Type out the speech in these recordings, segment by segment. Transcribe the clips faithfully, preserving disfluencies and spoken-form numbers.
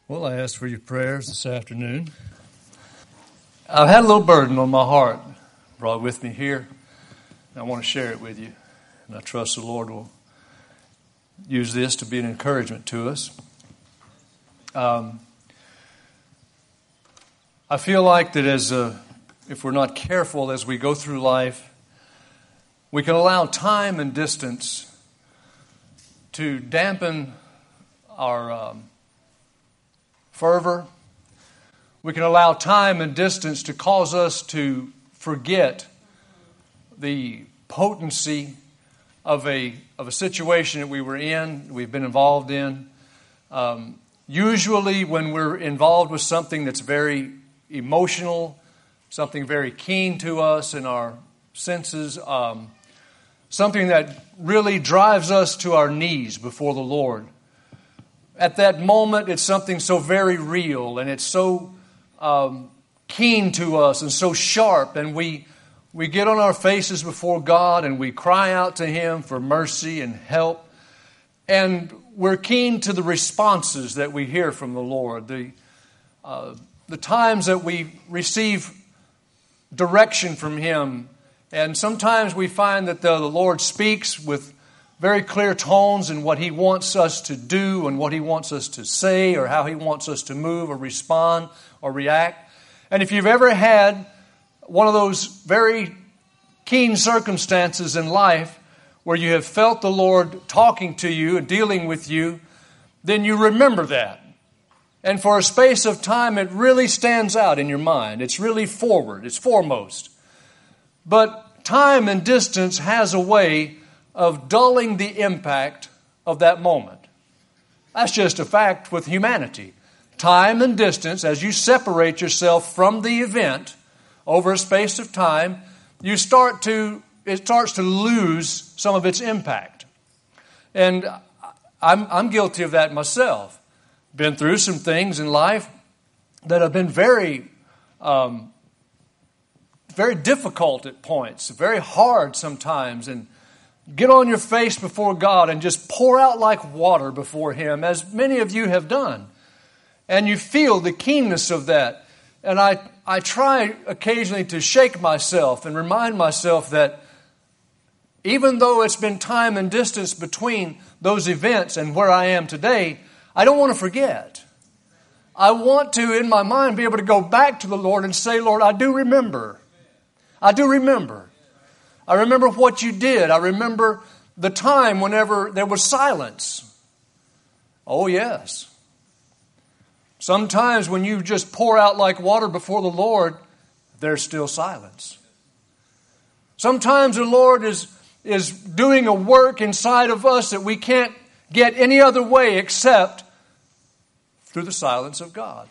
Well, I ask for your prayers this afternoon. I've had a little burden on my heart brought with me here, and I want to share it with you. And I trust the Lord will use this to be an encouragement to us. Um, I feel like that as a, if we're not careful as we go through life, we can allow time and distance to dampen our um, fervor. We can allow time and distance to cause us to forget the potency of a of a situation that we were in, we've been involved in. Um, usually when we're involved with something that's very emotional, something very keen to us in our senses, um, something that really drives us to our knees before the Lord. At that moment, it's something so very real, and it's so um, keen to us and so sharp, and we we get on our faces before God and we cry out to Him for mercy and help, and we're keen to the responses that we hear from the Lord, the uh, the times that we receive direction from Him, and sometimes we find that the, the Lord speaks with very clear tones in what He wants us to do and what He wants us to say or how He wants us to move or respond or react. And if you've ever had one of those very keen circumstances in life where you have felt the Lord talking to you and dealing with you, then you remember that. And for a space of time, it really stands out in your mind. It's really forward. It's foremost. But time and distance has a way of dulling the impact of that moment. That's just a fact with humanity. Time and distance, as you separate yourself from the event over a space of time, you start to it starts to lose some of its impact. And I'm, I'm guilty of that myself. Been through some things in life that have been very, um, very difficult at points, very hard sometimes, and get on your face before God and just pour out like water before Him, as many of you have done. And you feel the keenness of that. And I, I try occasionally to shake myself and remind myself that even though it's been time and distance between those events and where I am today, I don't want to forget. I want to, in my mind, be able to go back to the Lord and say, Lord, I do remember. I do remember. I remember what you did. I remember the time whenever there was silence. Oh, yes. Sometimes when you just pour out like water before the Lord, there's still silence. Sometimes the Lord is, is doing a work inside of us that we can't get any other way except through the silence of God.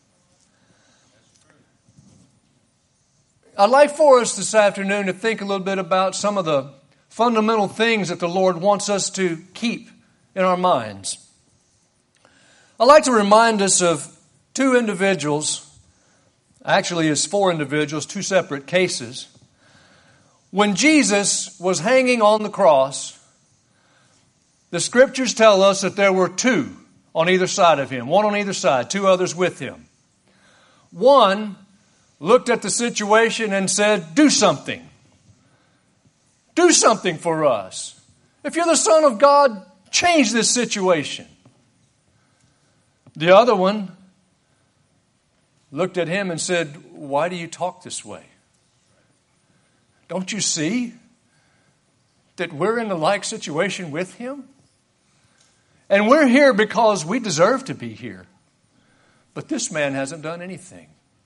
I'd like for us this afternoon to think a little bit about some of the fundamental things that the Lord wants us to keep in our minds. I'd like to remind us of two individuals, actually it's four individuals, two separate cases. When Jesus was hanging on the cross, the Scriptures tell us that there were two on either side of Him, one on either side, two others with Him. One looked at the situation and said, do something. Do something for us. If you're the Son of God, change this situation. The other one looked at Him and said, why do you talk this way? Don't you see that we're in a like situation with Him? And we're here because we deserve to be here. But this man hasn't done anything.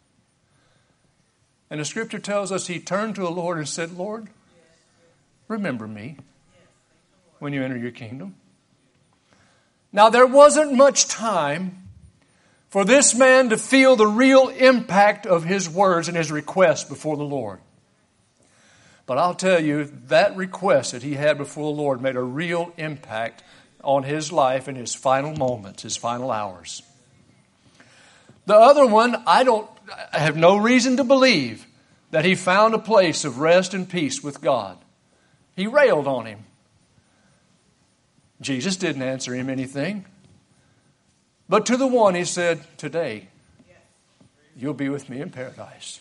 And the Scripture tells us he turned to the Lord and said, Lord, remember me when you enter your kingdom. Now, there wasn't much time for this man to feel the real impact of his words and his request before the Lord. But I'll tell you, that request that he had before the Lord made a real impact on his life in his final moments, his final hours. The other one, I don't I have no reason to believe that he found a place of rest and peace with God. He railed on Him. Jesus didn't answer him anything. But to the one he said, today, you'll be with me in paradise.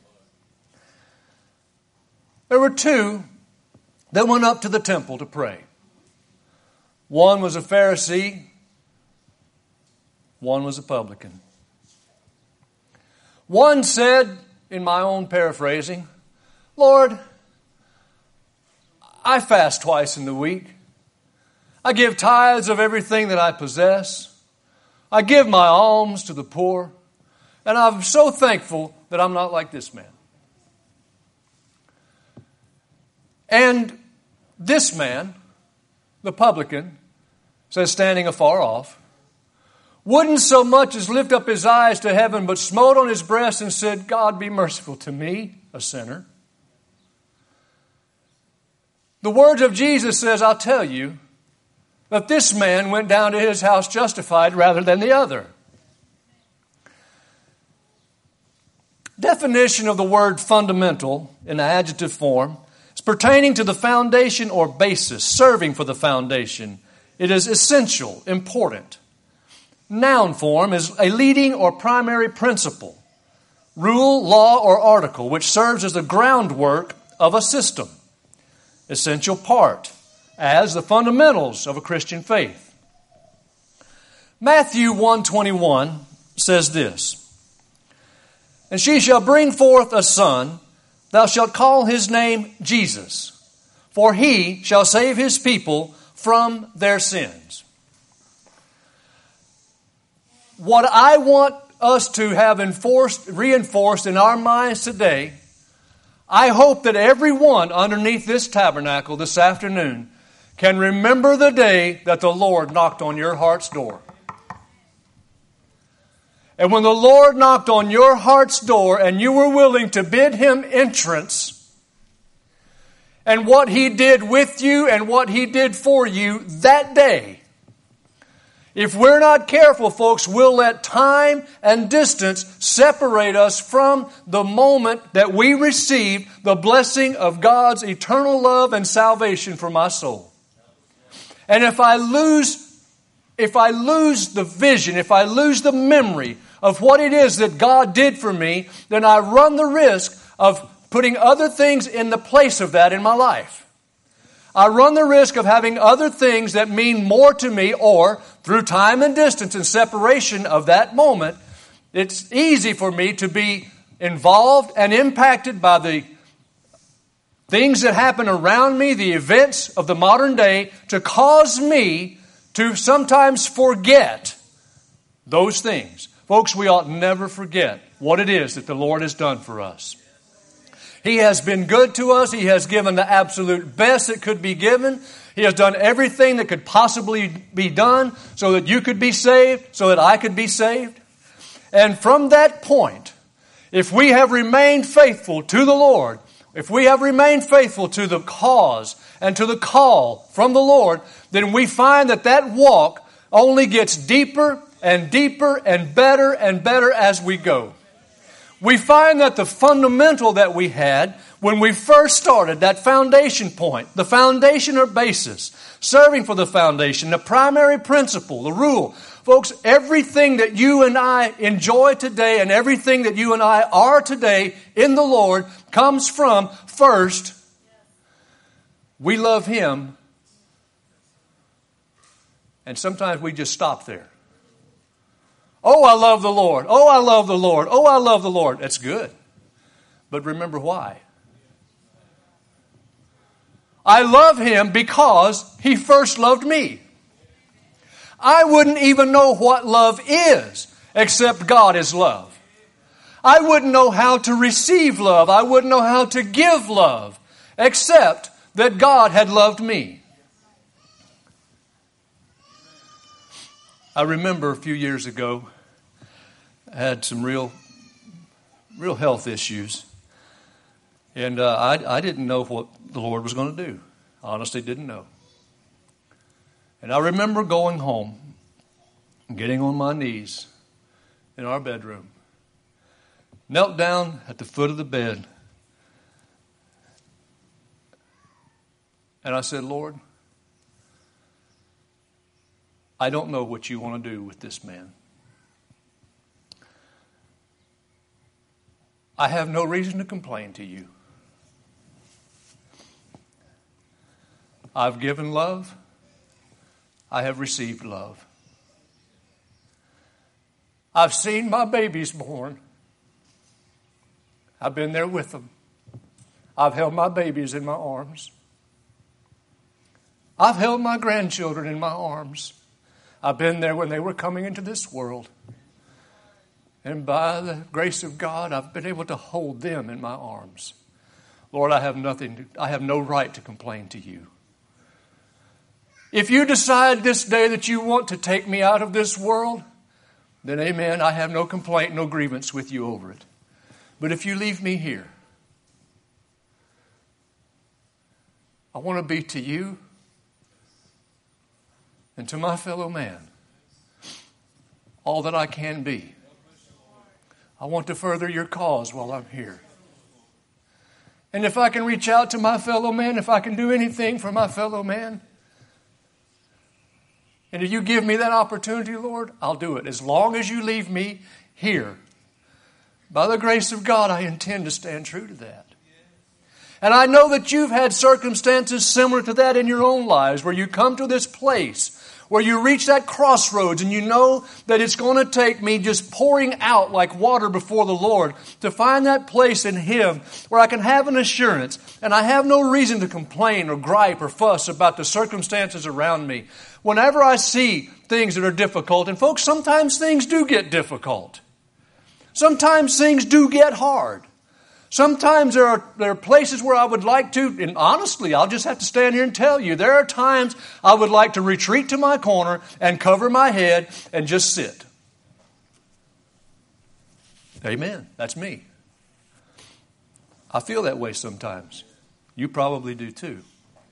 There were two that went up to the temple to pray. One was a Pharisee. One was a publican. One said, in my own paraphrasing, Lord, I fast twice in the week. I give tithes of everything that I possess. I give my alms to the poor. And I'm so thankful that I'm not like this man. And this man, the publican, says, standing afar off, wouldn't so much as lift up his eyes to heaven, but smote on his breast and said, God, be merciful to me, a sinner. The words of Jesus says, I'll tell you, that this man went down to his house justified rather than the other. Definition of the word fundamental in the adjective form is pertaining to the foundation or basis, serving for the foundation. It is essential, important. Noun form is a leading or primary principle, rule, law, or article, which serves as the groundwork of a system. Essential part, as the fundamentals of a Christian faith. Matthew one twenty-one says this, and she shall bring forth a son, thou shalt call his name Jesus, for he shall save his people from their sins. What I want us to have enforced, reinforced in our minds today, I hope that everyone underneath this tabernacle this afternoon can remember the day that the Lord knocked on your heart's door. And when the Lord knocked on your heart's door and you were willing to bid Him entrance, and what He did with you and what He did for you that day, if we're not careful, folks, we'll let time and distance separate us from the moment that we receive the blessing of God's eternal love and salvation for my soul. And if I lose, if I lose the vision, if I lose the memory of what it is that God did for me, then I run the risk of putting other things in the place of that in my life. I run the risk of having other things that mean more to me, or through time and distance and separation of that moment, it's easy for me to be involved and impacted by the things that happen around me, the events of the modern day, to cause me to sometimes forget those things. Folks, we ought never forget what it is that the Lord has done for us. He has been good to us. He has given the absolute best that could be given. He has done everything that could possibly be done so that you could be saved, so that I could be saved. And from that point, if we have remained faithful to the Lord, if we have remained faithful to the cause and to the call from the Lord, then we find that that walk only gets deeper and deeper and better and better as we go. We find that the fundamental that we had when we first started, that foundation point, the foundation or basis, serving for the foundation, the primary principle, the rule. Folks, everything that you and I enjoy today and everything that you and I are today in the Lord comes from, first, we love Him, and sometimes we just stop there. Oh, I love the Lord. Oh, I love the Lord. Oh, I love the Lord. That's good. But remember why. I love Him because He first loved me. I wouldn't even know what love is except God is love. I wouldn't know how to receive love. I wouldn't know how to give love except that God had loved me. I remember a few years ago, I had some real, real health issues. And uh, I, I didn't know what the Lord was going to do. Honestly, didn't know. And I remember going home and getting on my knees in our bedroom. Knelt down at the foot of the bed. And I said, Lord, I don't know what you want to do with this man. I have no reason to complain to you. I've given love. I have received love. I've seen my babies born. I've been there with them. I've held my babies in my arms. I've held my grandchildren in my arms. I've been there when they were coming into this world. And by the grace of God, I've been able to hold them in my arms. Lord, I have nothing to, I have no right to complain to you. If you decide this day that you want to take me out of this world, then amen, I have no complaint, no grievance with you over it. But if you leave me here, I want to be to you and to my fellow man all that I can be. I want to further your cause while I'm here. And if I can reach out to my fellow man, if I can do anything for my fellow man, and if you give me that opportunity, Lord, I'll do it. As long as you leave me here, by the grace of God, I intend to stand true to that. And I know that you've had circumstances similar to that in your own lives, where you come to this place, where you reach that crossroads, and you know that it's going to take me just pouring out like water before the Lord to find that place in Him where I can have an assurance, and I have no reason to complain or gripe or fuss about the circumstances around me. Whenever I see things that are difficult, and folks, sometimes things do get difficult. Sometimes things do get hard. Sometimes there are, there are places where I would like to, and honestly, I'll just have to stand here and tell you, there are times I would like to retreat to my corner and cover my head and just sit. Amen. That's me. I feel that way sometimes. You probably do too.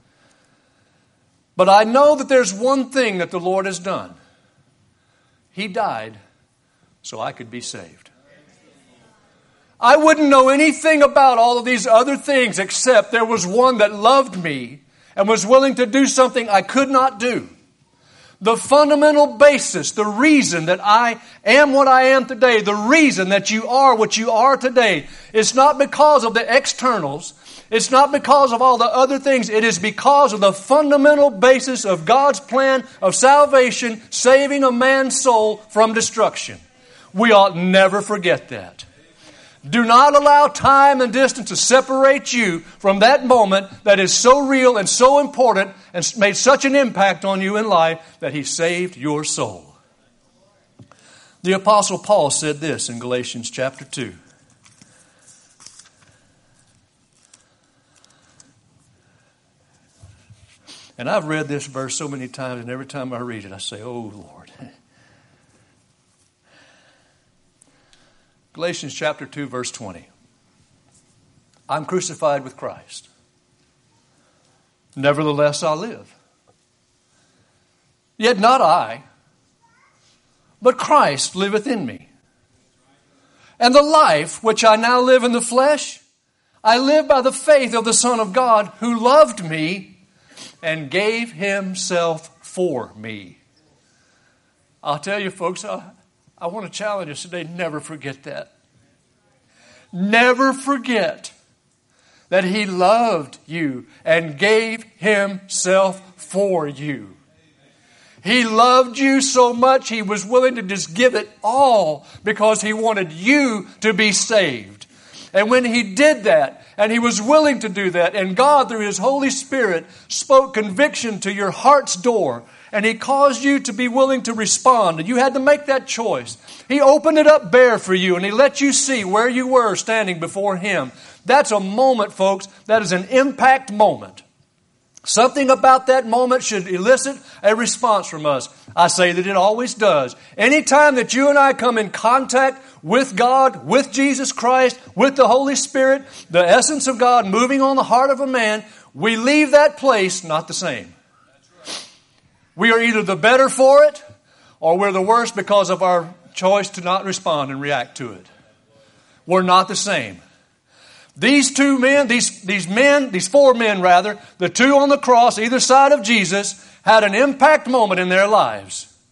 But I know that there's one thing that the Lord has done. He died so I could be saved. I wouldn't know anything about all of these other things except there was one that loved me and was willing to do something I could not do. The fundamental basis, the reason that I am what I am today, the reason that you are what you are today, it's not because of the externals. It's not because of all the other things. It is because of the fundamental basis of God's plan of salvation, saving a man's soul from destruction. We ought never forget that. Do not allow time and distance to separate you from that moment that is so real and so important and made such an impact on you in life that He saved your soul. The Apostle Paul said this in Galatians chapter two. And I've read this verse so many times, and every time I read it, I say, oh, Lord. Galatians chapter two, verse twenty. I'm crucified with Christ. Nevertheless, I live. Yet not I, but Christ liveth in me. And the life which I now live in the flesh, I live by the faith of the Son of God, who loved me and gave Himself for me. I'll tell you, folks, I, I want to challenge us today, never forget that. Never forget that He loved you and gave Himself for you. He loved you so much He was willing to just give it all because He wanted you to be saved. And when He did that, and He was willing to do that, and God through His Holy Spirit spoke conviction to your heart's door, and He caused you to be willing to respond, and you had to make that choice. He opened it up bare for you, and He let you see where you were standing before Him. That's a moment, folks. That is an impact moment. Something about that moment should elicit a response from us. I say that it always does. Anytime that you and I come in contact with God, with Jesus Christ, with the Holy Spirit, the essence of God moving on the heart of a man, we leave that place not the same. We are either the better for it, or we're the worse because of our choice to not respond and react to it. We're not the same. These two men, these, these men, these four men rather, the two on the cross, either side of Jesus, had an impact moment in their lives.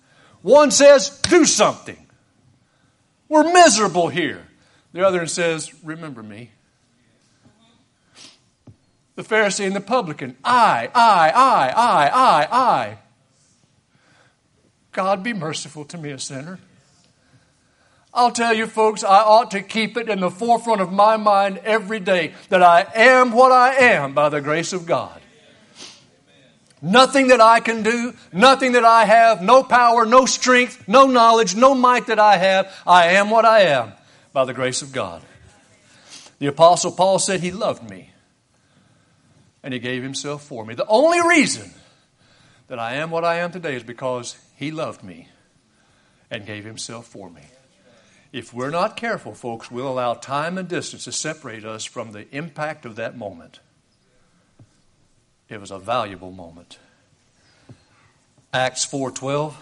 One says, do something. We're miserable here. The other one says, remember me. The Pharisee and the publican, I, I, I, I, I, I. God, be merciful to me, a sinner. I'll tell you, folks, I ought to keep it in the forefront of my mind every day that I am what I am by the grace of God. Nothing that I can do, nothing that I have, no power, no strength, no knowledge, no might that I have. I am what I am by the grace of God. The Apostle Paul said he loved me and he gave himself for me. The only reason that I am what I am today is because he loved me and gave himself for me. If we're not careful, folks, we'll allow time and distance to separate us from the impact of that moment. It was a valuable moment. Acts four twelve.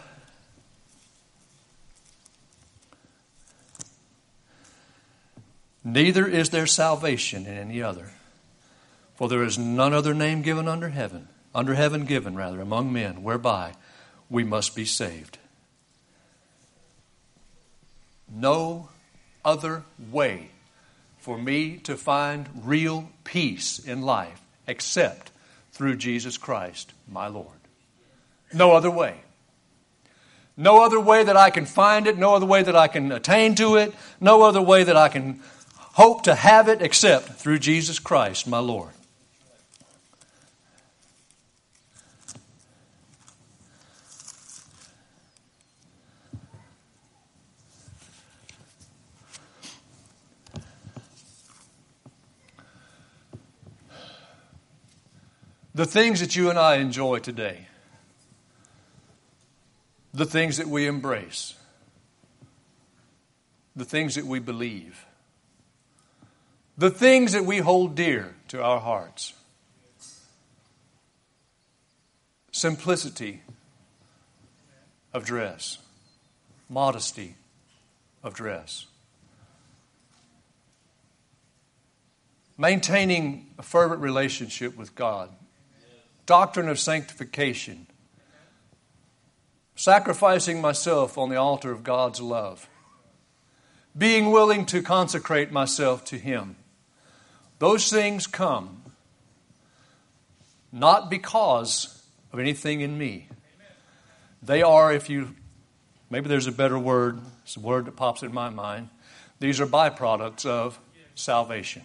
Neither is there salvation in any other, for there is none other name given under heaven, under heaven given, rather, among men, whereby we must be saved. No other way for me to find real peace in life except through Jesus Christ, my Lord. No other way. No other way that I can find it, no other way that I can attain to it, no other way that I can hope to have it except through Jesus Christ, my Lord. The things that you and I enjoy today, the things that we embrace, the things that we believe, the things that we hold dear to our hearts, simplicity of dress, modesty of dress, maintaining a fervent relationship with God, doctrine of sanctification, sacrificing myself on the altar of God's love, being willing to consecrate myself to Him. Those things come not because of anything in me. They are, if you, maybe there's a better word, it's a word that pops in my mind. These are byproducts of salvation.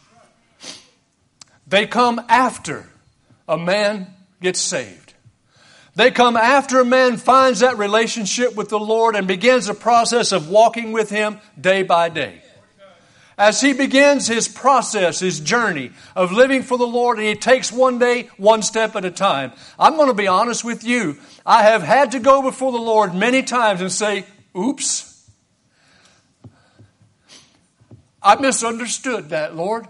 They come after a man gets saved. They come after a man finds that relationship with the Lord and begins the process of walking with Him day by day. As he begins his process, his journey of living for the Lord, and he takes one day, one step at a time. I'm going to be honest with you. I have had to go before the Lord many times and say, oops, I misunderstood that, Lord.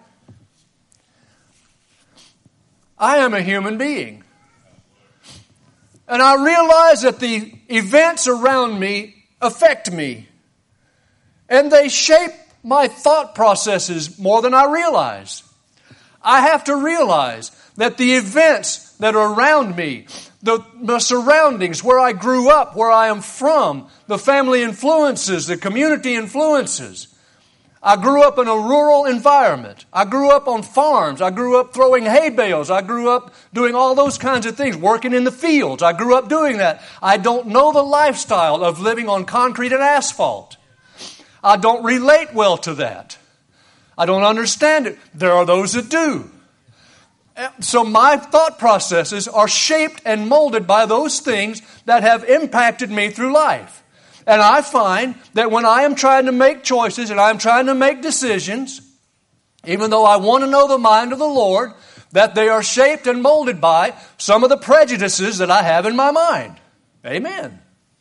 I am a human being. And I realize that the events around me affect me. And they shape my thought processes more than I realize. I have to realize that the events that are around me, the, the surroundings, where I grew up, where I am from, the family influences, the community influences. I grew up in a rural environment. I grew up on farms. I grew up throwing hay bales. I grew up doing all those kinds of things, working in the fields. I grew up doing that. I don't know the lifestyle of living on concrete and asphalt. I don't relate well to that. I don't understand it. There are those that do. So my thought processes are shaped and molded by those things that have impacted me through life. And I find that when I am trying to make choices and I'm trying to make decisions, even though I want to know the mind of the Lord, that they are shaped and molded by some of the prejudices that I have in my mind. Amen.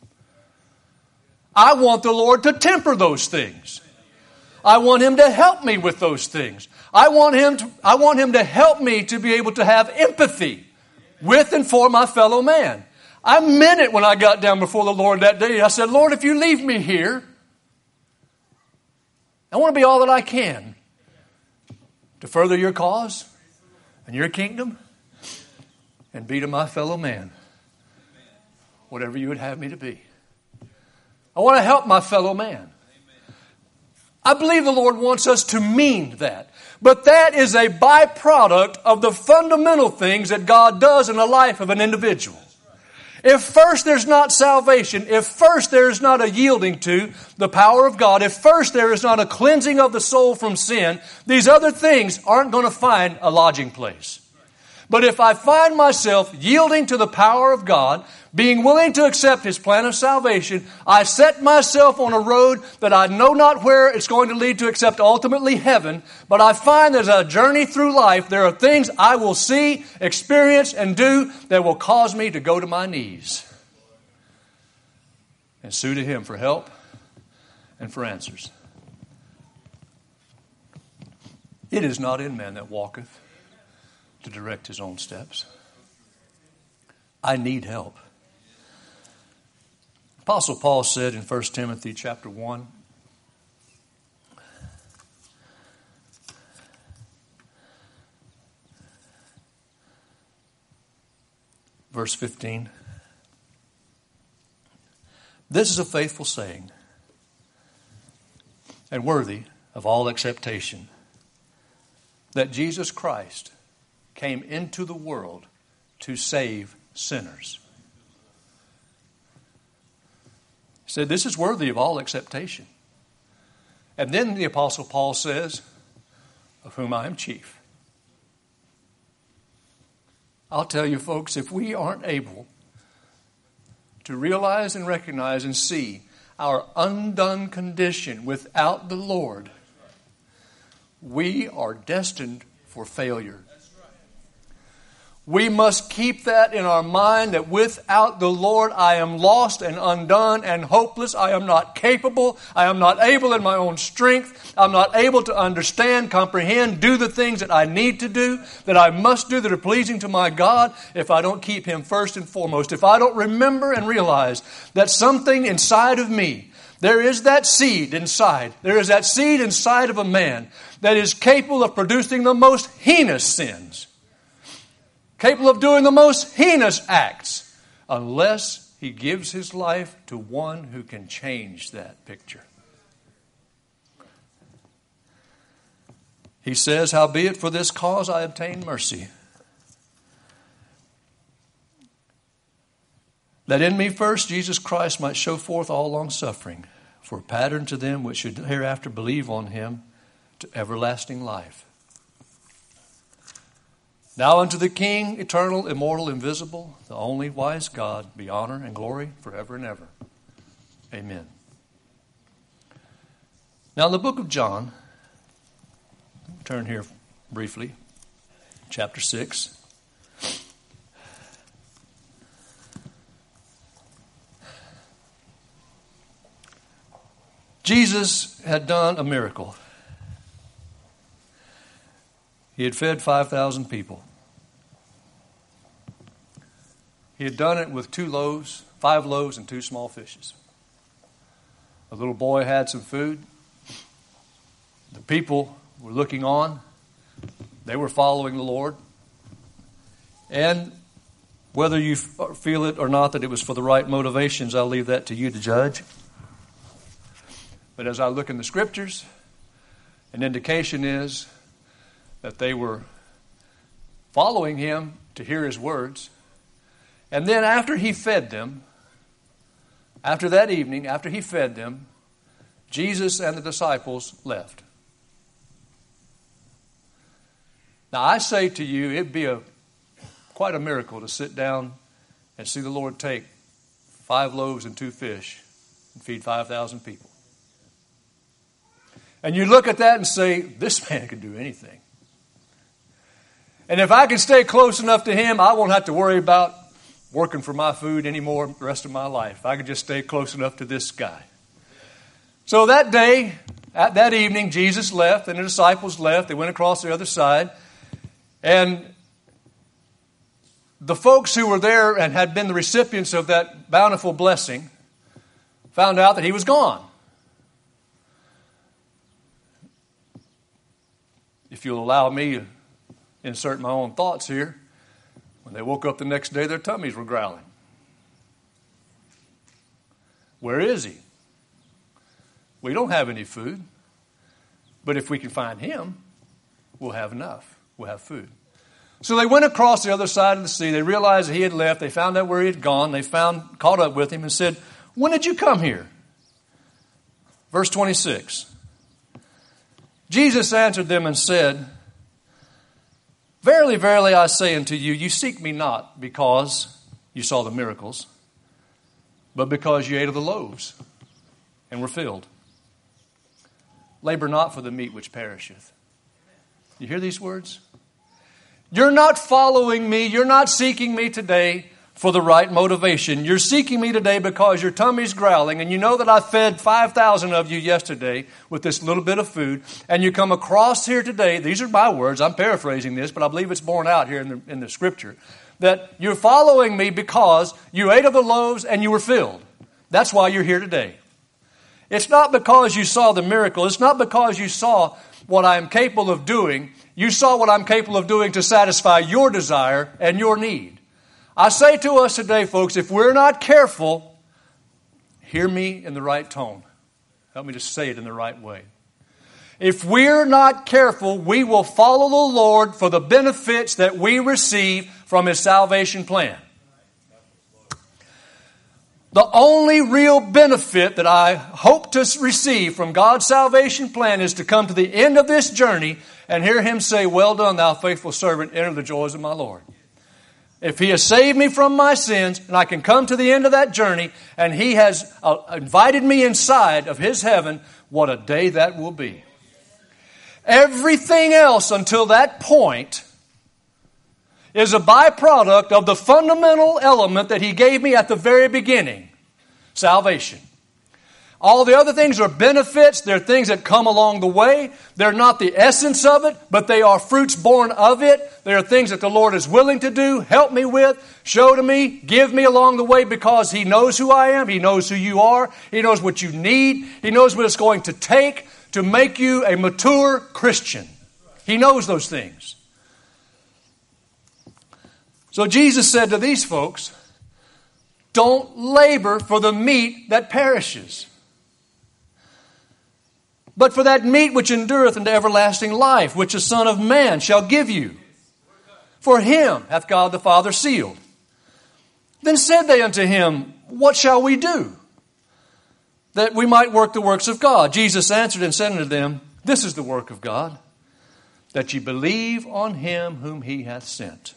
I want the Lord to temper those things. I want Him to help me with those things. I want Him to, I want Him to help me to be able to have empathy with and for my fellow man. I meant it when I got down before the Lord that day. I said, Lord, if you leave me here, I want to be all that I can to further your cause and your kingdom and be to my fellow man whatever you would have me to be. I want to help my fellow man. I believe the Lord wants us to mean that. But that is a byproduct of the fundamental things that God does in the life of an individual. If first there's not salvation, if first there is not a yielding to the power of God, if first there is not a cleansing of the soul from sin, these other things aren't going to find a lodging place. But if I find myself yielding to the power of God, being willing to accept His plan of salvation, I set myself on a road that I know not where it's going to lead to except ultimately heaven. But I find as a journey through life, there are things I will see, experience, and do that will cause me to go to my knees and sue to Him for help and for answers. It is not in man that walketh to direct his own steps. I need help. Apostle Paul said in First Timothy chapter one, verse fifteen, this is a faithful saying and worthy of all acceptation, that Jesus Christ came into the world to save sinners. He said, this is worthy of all acceptation. And then the Apostle Paul says, of whom I am chief. I'll tell you folks, if we aren't able to realize and recognize and see our undone condition without the Lord, we are destined for failure. We must keep that in our mind, that without the Lord I am lost and undone and hopeless. I am not capable. I am not able in my own strength. I'm not able to understand, comprehend, do the things that I need to do, that I must do, that are pleasing to my God, if I don't keep Him first and foremost. If I don't remember and realize that something inside of me, there is that seed inside. There is that seed inside of a man that is capable of producing the most heinous sins. Capable of doing the most heinous acts, unless he gives his life to one who can change that picture. He says, howbeit for this cause I obtained mercy, that in me first Jesus Christ might show forth all long suffering, for a pattern to them which should hereafter believe on Him to everlasting life. Now unto the King, eternal, immortal, invisible, the only wise God, be honor and glory forever and ever. Amen. Now in the book of John, turn here briefly, chapter six. Jesus had done a miracle. He had fed five thousand people. He had done it with two loaves, five loaves and two small fishes. A little boy had some food. The people were looking on. They were following the Lord. And whether you feel it or not that it was for the right motivations, I'll leave that to you to judge. But as I look in the Scriptures, an indication is that they were following Him to hear His words. And then after He fed them, after that evening, after He fed them, Jesus and the disciples left. Now I say to you, it'd be a quite a miracle to sit down and see the Lord take five loaves and two fish and feed five thousand people. And you look at that and say, this man can do anything. And if I can stay close enough to Him, I won't have to worry about working for my food anymore the rest of my life. If I could just stay close enough to this guy. So that day, at that evening, Jesus left and the disciples left. They went across the other side. And the folks who were there and had been the recipients of that bountiful blessing found out that He was gone. If you'll allow me to insert my own thoughts here, when they woke up the next day, their tummies were growling. Where is He? We don't have any food. But if we can find him, we'll have enough. We'll have food. So they went across the other side of the sea. They realized that he had left. They found out where he had gone. They found, caught up with him and said, when did you come here? Verse twenty-six. Jesus answered them and said, verily, verily, I say unto you, you seek me not because you saw the miracles, but because you ate of the loaves and were filled. Labor not for the meat which perisheth. You hear these words? You're not following me. You're not seeking me today for the right motivation. You're seeking me today because your tummy's growling, and you know that I fed five thousand of you yesterday with this little bit of food, and you come across here today, these are my words, I'm paraphrasing this, but I believe it's borne out here in the, in the Scripture, that you're following me because you ate of the loaves and you were filled. That's why you're here today. It's not because you saw the miracle. It's not because you saw what I am capable of doing. You saw what I'm capable of doing to satisfy your desire and your need. I say to us today, folks, if we're not careful, hear me in the right tone. Help me to say it in the right way. If we're not careful, we will follow the Lord for the benefits that we receive from His salvation plan. The only real benefit that I hope to receive from God's salvation plan is to come to the end of this journey and hear Him say, well done, thou faithful servant, enter the joys of my Lord. If He has saved me from my sins and I can come to the end of that journey and He has uh, invited me inside of His heaven, what a day that will be. Everything else until that point is a byproduct of the fundamental element that He gave me at the very beginning, salvation. All the other things are benefits. They're things that come along the way. They're not the essence of it, but they are fruits born of it. They are things that the Lord is willing to do, help me with, show to me, give me along the way because He knows who I am. He knows who you are. He knows what you need. He knows what it's going to take to make you a mature Christian. He knows those things. So Jesus said to these folks, don't labor for the meat that perishes, but for that meat which endureth unto everlasting life, which the Son of Man shall give you. For Him hath God the Father sealed. Then said they unto Him, what shall we do, that we might work the works of God? Jesus answered and said unto them, this is the work of God, that ye believe on Him whom He hath sent.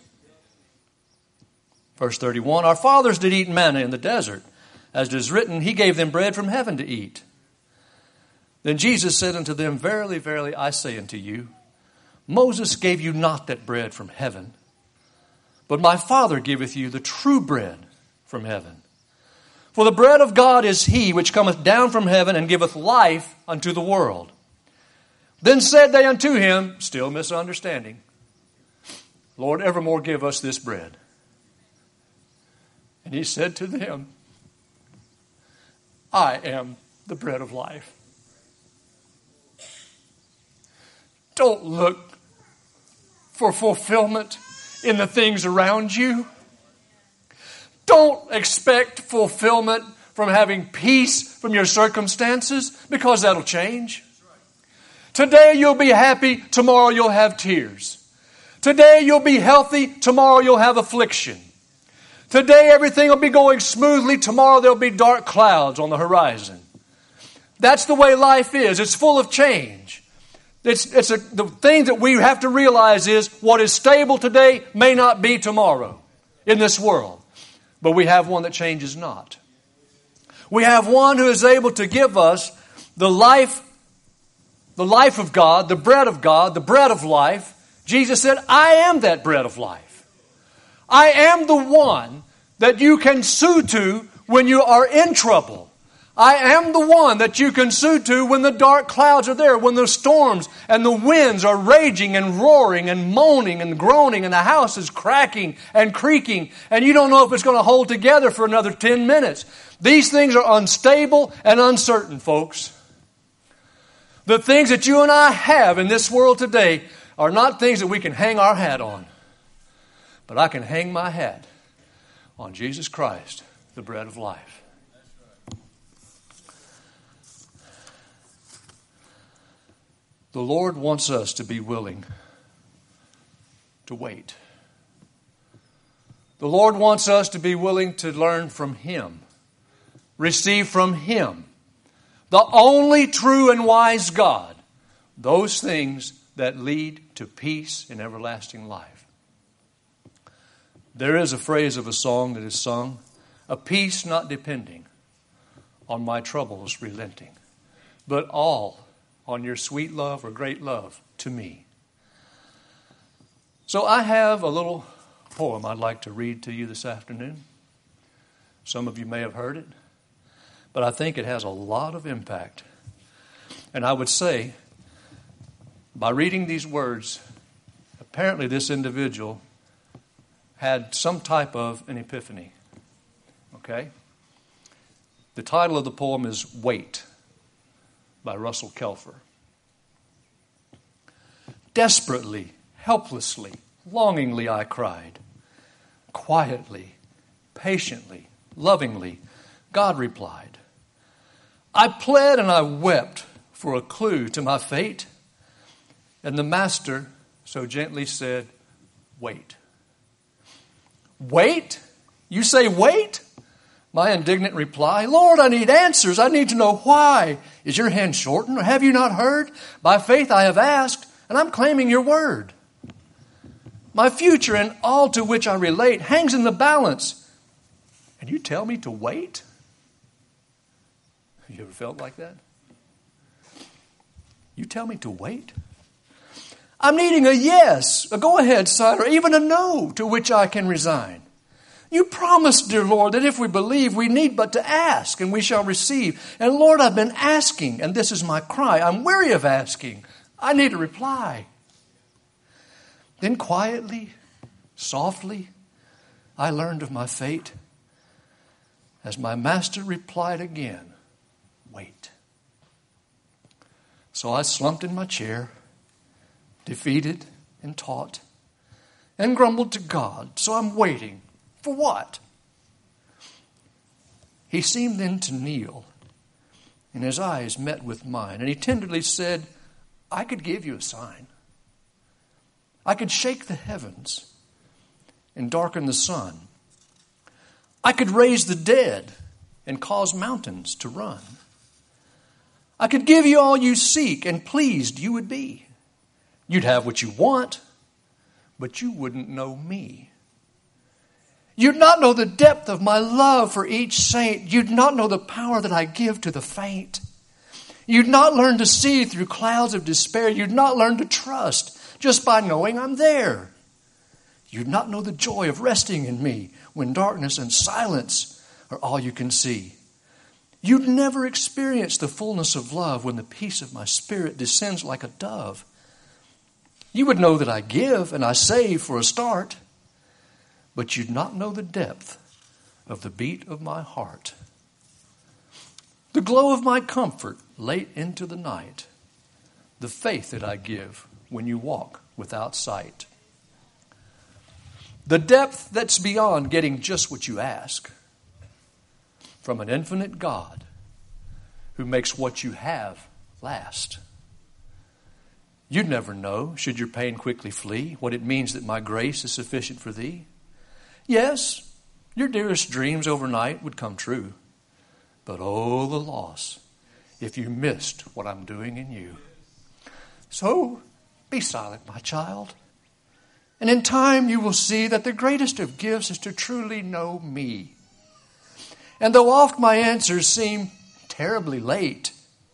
Verse thirty-one, our fathers did eat manna in the desert. As it is written, He gave them bread from heaven to eat. Then Jesus said unto them, verily, verily, I say unto you, Moses gave you not that bread from heaven, but my Father giveth you the true bread from heaven. For the bread of God is He which cometh down from heaven and giveth life unto the world. Then said they unto Him, still misunderstanding, Lord, evermore give us this bread. And He said to them, I am the bread of life. Don't look for fulfillment in the things around you. Don't expect fulfillment from having peace from your circumstances, because that'll change. Today you'll be happy, tomorrow you'll have tears. Today you'll be healthy, tomorrow you'll have affliction. Today everything will be going smoothly, tomorrow there'll be dark clouds on the horizon. That's the way life is. It's full of change. It's, it's a, the thing that we have to realize is what is stable today may not be tomorrow in this world. But we have one that changes not. We have one who is able to give us the life, the life of God, the bread of God, the bread of life. Jesus said, I am that bread of life. I am the one that you can sue to when you are in trouble. I am the one that you can sue to when the dark clouds are there, when the storms and the winds are raging and roaring and moaning and groaning and the house is cracking and creaking and you don't know if it's going to hold together for another ten minutes. These things are unstable and uncertain, folks. The things that you and I have in this world today are not things that we can hang our hat on. But I can hang my hat on Jesus Christ, the bread of life. The Lord wants us to be willing to wait. The Lord wants us to be willing to learn from Him, receive from Him, the only true and wise God, those things that lead to peace and everlasting life. There is a phrase of a song that is sung, a peace not depending on my troubles relenting, but all on your sweet love or great love to me. So I have a little poem I'd like to read to you this afternoon. Some of you may have heard it, but I think it has a lot of impact. And I would say, by reading these words, apparently this individual had some type of an epiphany. Okay? The title of the poem is Wait by Russell Kelfer. Desperately, helplessly, longingly I cried. Quietly, patiently, lovingly, God replied. I pled and I wept for a clue to my fate. And the Master so gently said, wait. Wait? You say wait? My indignant reply, Lord, I need answers. I need to know why. Is your hand shortened, or have you not heard? By faith I have asked, and I'm claiming your word. My future and all to which I relate hangs in the balance. And you tell me to wait? You ever felt like that? You tell me to wait? I'm needing a yes, a go-ahead sign, or even a no to which I can resign. You promised, dear Lord, that if we believe, we need but to ask, and we shall receive. And Lord, I've been asking, and this is my cry. I'm weary of asking. I need a reply. Then quietly, softly, I learned of my fate as my Master replied again, wait. So I slumped in my chair, defeated and taught, and grumbled to God. So I'm waiting. For what? He seemed then to kneel, and his eyes met with mine, and he tenderly said, I could give you a sign. I could shake the heavens and darken the sun. I could raise the dead and cause mountains to run. I could give you all you seek, and pleased you would be. You'd have what you want, but you wouldn't know me. You'd not know the depth of my love for each saint. You'd not know the power that I give to the faint. You'd not learn to see through clouds of despair. You'd not learn to trust just by knowing I'm there. You'd not know the joy of resting in me when darkness and silence are all you can see. You'd never experience the fullness of love when the peace of my spirit descends like a dove. You would know that I give and I save for a start, but you'd not know the depth of the beat of my heart. The glow of my comfort late into the night. The faith that I give when you walk without sight. The depth that's beyond getting just what you ask from an infinite God who makes what you have last. You'd never know, should your pain quickly flee, what it means that my grace is sufficient for thee. Yes, your dearest dreams overnight would come true. But oh, the loss if you missed what I'm doing in you. So be silent, my child. And in time you will see that the greatest of gifts is to truly know me. And though oft my answers seem terribly late,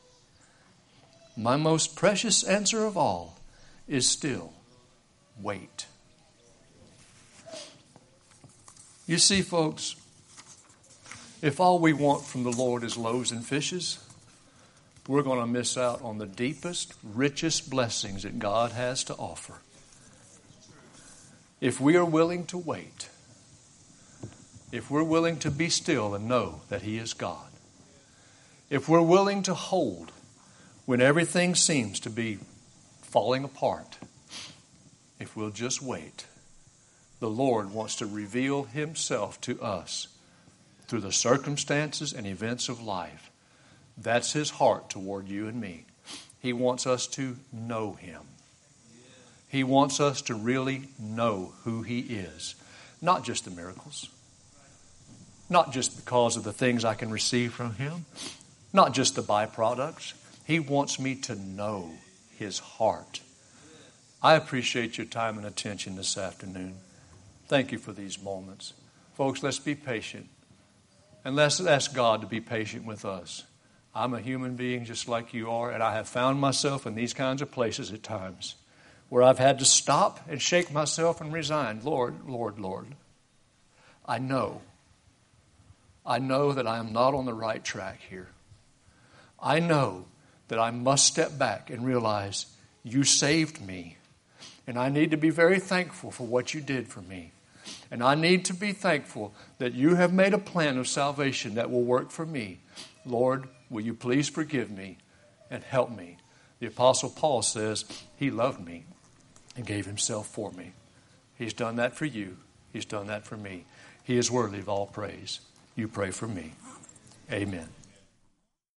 my most precious answer of all is still, wait. You see, folks, if all we want from the Lord is loaves and fishes, we're going to miss out on the deepest, richest blessings that God has to offer. If we are willing to wait, if we're willing to be still and know that He is God, if we're willing to hold when everything seems to be falling apart, if we'll just wait, the Lord wants to reveal Himself to us through the circumstances and events of life. That's His heart toward you and me. He wants us to know Him. He wants us to really know who He is. Not just the miracles. Not just because of the things I can receive from Him. Not just the byproducts. He wants me to know His heart. I appreciate your time and attention this afternoon. Thank you for these moments. Folks, let's be patient. And let's ask God to be patient with us. I'm a human being just like you are, and I have found myself in these kinds of places at times where I've had to stop and shake myself and resign. Lord, Lord, Lord, I know. I know that I am not on the right track here. I know that I must step back and realize you saved me. And I need to be very thankful for what you did for me. And I need to be thankful that you have made a plan of salvation that will work for me. Lord, will you please forgive me and help me? The Apostle Paul says he loved me and gave himself for me. He's done that for you. He's done that for me. He is worthy of all praise. You pray for me. Amen.